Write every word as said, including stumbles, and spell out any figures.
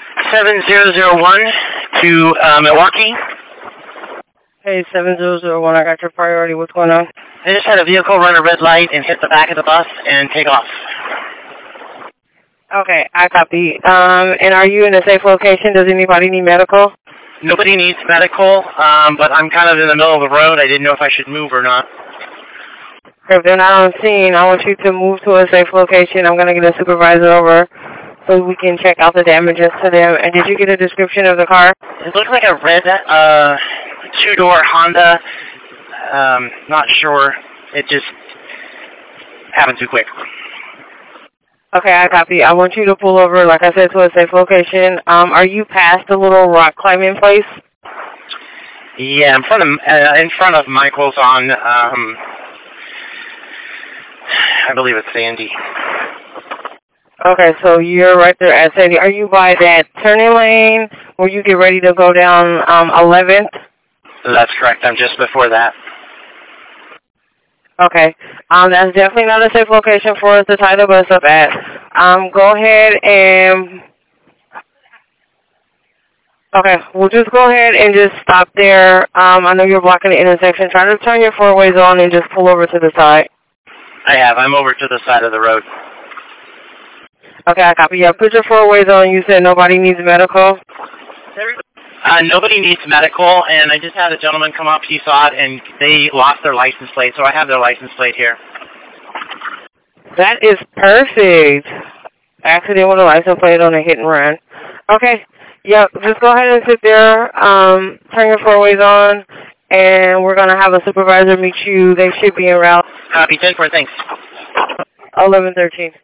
seven zero zero one to uh, Milwaukee. Hey, seven zero zero one, I got your priority. What's going on? I just had a vehicle run a red light and hit the back of the bus and take off. Okay, I copy. Um, and are you in a safe location? Does anybody need medical? Nobody needs medical, um, but I'm kind of in the middle of the road. I didn't know if I should move or not. If they're not on scene, I want you to move to a safe location. I'm going to get a supervisor over so we can check out the damages to them. And did you get a description of the car? It looked like a red uh, two-door Honda. Um, not sure. It just happened too quick. Okay, I copy. I want you to pull over, like I said, to a safe location. Um, are you past the little rock climbing place? Yeah, in front of uh, in front of Michael's on, um, I believe it's Sandy. Okay, so you're right there at Sandy. Are you by that turning lane where you get ready to go down um, eleventh? That's correct. I'm just before that. Okay. Um, that's definitely not a safe location for us to tie the bus up at. Um, go ahead and... Okay, we'll just go ahead and just stop there. Um, I know you're blocking the intersection. Try to turn your four ways on and just pull over to the side. I have. I'm over to the side of the road. Okay, I copy. Yeah, put your four ways on. You said nobody needs medical? Uh, nobody needs medical, and I just had a gentleman come up. He saw it, and they lost their license plate, so I have their license plate here. That is perfect. Accident with a license plate on a hit and run. Okay. Yep, just go ahead and sit there. Um, turn your four ways on, and we're going to have a supervisor meet you. They should be en route. Copy, ten four, thanks. eleven thirteen.